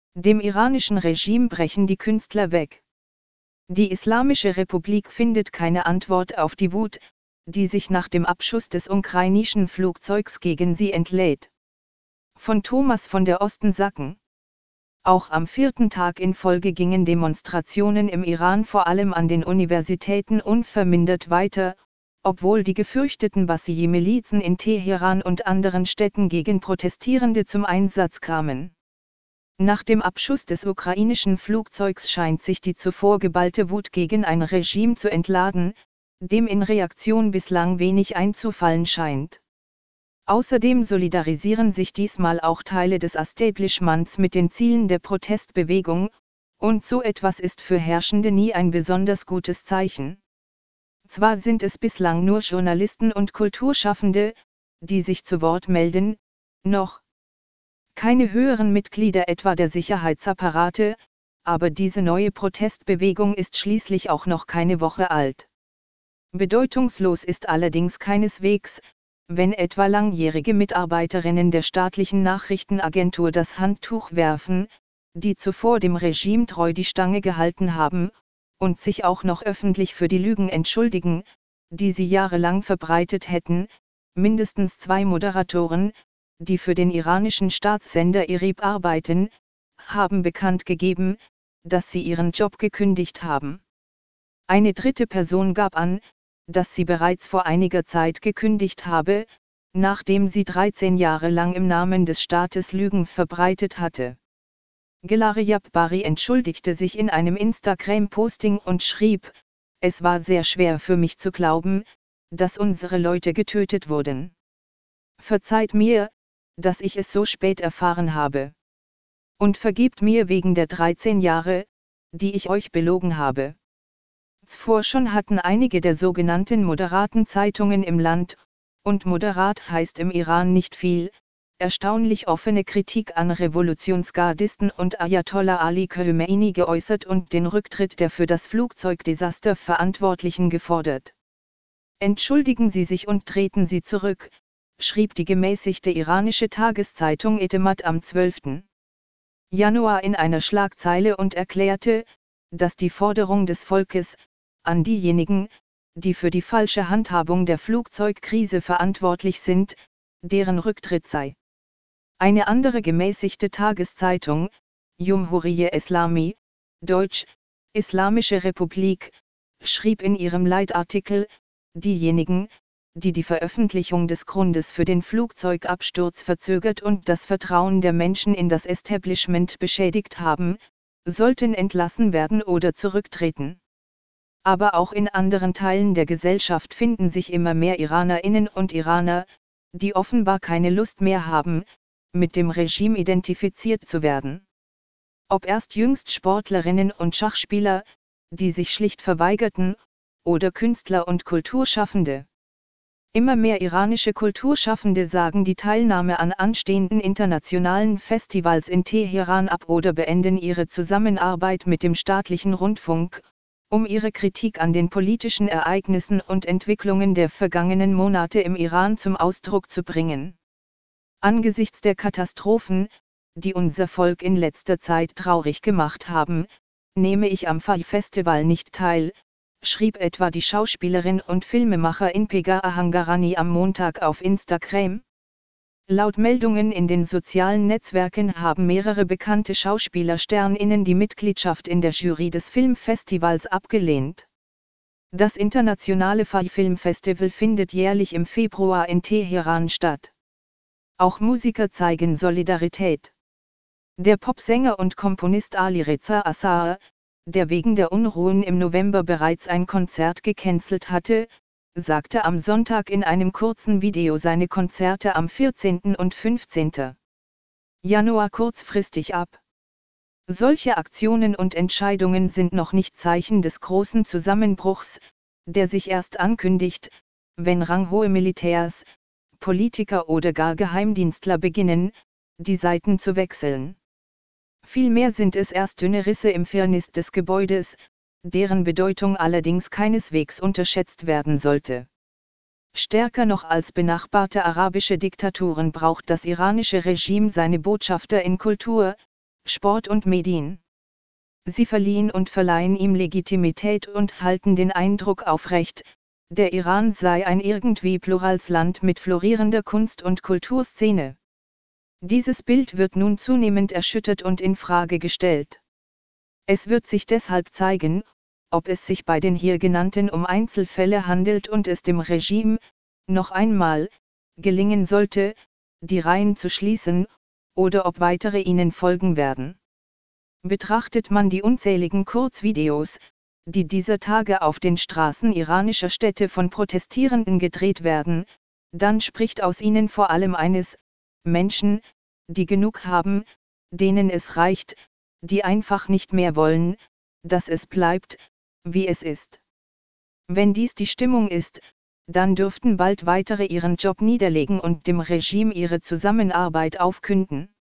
Dem iranischen Regime brechen die Künstler weg. Die Islamische Republik findet keine Antwort auf die Wut, die sich nach dem Abschuss des ukrainischen Flugzeugs gegen sie entlädt. Von Thomas von der Osten-Sacken. Auch am 4. Tag in Folge gingen Demonstrationen im Iran vor allem an den Universitäten unvermindert weiter, obwohl die gefürchteten Basiji-Milizen in Teheran und anderen Städten gegen Protestierende zum Einsatz kamen. Nach dem Abschuss des ukrainischen Flugzeugs scheint sich die zuvor geballte Wut gegen ein Regime zu entladen, dem in Reaktion bislang wenig einzufallen scheint. Außerdem solidarisieren sich diesmal auch Teile des Establishments mit den Zielen der Protestbewegung, und so etwas ist für Herrschende nie ein besonders gutes Zeichen. Zwar sind es bislang nur Journalisten und Kulturschaffende, die sich zu Wort melden, noch keine höheren Mitglieder etwa der Sicherheitsapparate, aber diese neue Protestbewegung ist schließlich auch noch keine Woche alt. Bedeutungslos ist allerdings keineswegs, wenn etwa langjährige Mitarbeiterinnen der staatlichen Nachrichtenagentur das Handtuch werfen, die zuvor dem Regime treu die Stange gehalten haben, und sich auch noch öffentlich für die Lügen entschuldigen, die sie jahrelang verbreitet hätten. Mindestens 2 Moderatoren, die für den iranischen Staatssender IRIB arbeiten, haben bekannt gegeben, dass sie ihren Job gekündigt haben. Eine dritte Person gab an, dass sie bereits vor einiger Zeit gekündigt habe, nachdem sie 13 Jahre lang im Namen des Staates Lügen verbreitet hatte. Gilari Jabbari entschuldigte sich in einem Instagram-Posting und schrieb: Es war sehr schwer für mich zu glauben, dass unsere Leute getötet wurden. Verzeiht mir, dass ich es so spät erfahren habe. Und vergebt mir wegen der 13 Jahre, die ich euch belogen habe. Zuvor schon hatten einige der sogenannten moderaten Zeitungen im Land, und moderat heißt im Iran nicht viel, erstaunlich offene Kritik an Revolutionsgardisten und Ayatollah Ali Khamenei geäußert und den Rücktritt der für das Flugzeugdesaster Verantwortlichen gefordert. Entschuldigen Sie sich und treten Sie zurück, schrieb die gemäßigte iranische Tageszeitung Etemad am 12. Januar in einer Schlagzeile und erklärte, dass die Forderung des Volkes an diejenigen, die für die falsche Handhabung der Flugzeugkrise verantwortlich sind, deren Rücktritt sei. Eine andere gemäßigte Tageszeitung, Jumhuriye Islami, Deutsch, Islamische Republik, schrieb in ihrem Leitartikel: Diejenigen, die die Veröffentlichung des Grundes für den Flugzeugabsturz verzögert und das Vertrauen der Menschen in das Establishment beschädigt haben, sollten entlassen werden oder zurücktreten. Aber auch in anderen Teilen der Gesellschaft finden sich immer mehr Iranerinnen und Iraner, die offenbar keine Lust mehr haben, mit dem Regime identifiziert zu werden. Ob erst jüngst Sportlerinnen und Schachspieler, die sich schlicht verweigerten, oder Künstler und Kulturschaffende. Immer mehr iranische Kulturschaffende sagen die Teilnahme an anstehenden internationalen Festivals in Teheran ab oder beenden ihre Zusammenarbeit mit dem staatlichen Rundfunk, um ihre Kritik an den politischen Ereignissen und Entwicklungen der vergangenen Monate im Iran zum Ausdruck zu bringen. Angesichts der Katastrophen, die unser Volk in letzter Zeit traurig gemacht haben, nehme ich am Festival nicht teil, schrieb etwa die Schauspielerin und Filmemacherin Pegah Ahangarani am Montag auf Instagram. Laut Meldungen in den sozialen Netzwerken haben mehrere bekannte SchauspielersternInnen die Mitgliedschaft in der Jury des Filmfestivals abgelehnt. Das internationale Filmfestival findet jährlich im Februar in Teheran statt. Auch Musiker zeigen Solidarität. Der Popsänger und Komponist Ali Reza Asar, der wegen der Unruhen im November bereits ein Konzert gecancelt hatte, sagte am Sonntag in einem kurzen Video seine Konzerte am 14. und 15. Januar kurzfristig ab. Solche Aktionen und Entscheidungen sind noch nicht Zeichen des großen Zusammenbruchs, der sich erst ankündigt, wenn ranghohe Militärs, Politiker oder gar Geheimdienstler beginnen, die Seiten zu wechseln. Vielmehr sind es erst dünne Risse im Firnis des Gebäudes, deren Bedeutung allerdings keineswegs unterschätzt werden sollte. Stärker noch als benachbarte arabische Diktaturen braucht das iranische Regime seine Botschafter in Kultur, Sport und Medien. Sie verliehen und verleihen ihm Legitimität und halten den Eindruck aufrecht, der Iran sei ein irgendwie plurales Land mit florierender Kunst- und Kulturszene. Dieses Bild wird nun zunehmend erschüttert und in Frage gestellt. Es wird sich deshalb zeigen, ob es sich bei den hier genannten um Einzelfälle handelt und es dem Regime, noch einmal, gelingen sollte, die Reihen zu schließen, oder ob weitere ihnen folgen werden. Betrachtet man die unzähligen Kurzvideos, die dieser Tage auf den Straßen iranischer Städte von Protestierenden gedreht werden, dann spricht aus ihnen vor allem eines: Menschen, die genug haben, denen es reicht, die einfach nicht mehr wollen, dass es bleibt, wie es ist. Wenn dies die Stimmung ist, dann dürften bald weitere ihren Job niederlegen und dem Regime ihre Zusammenarbeit aufkünden.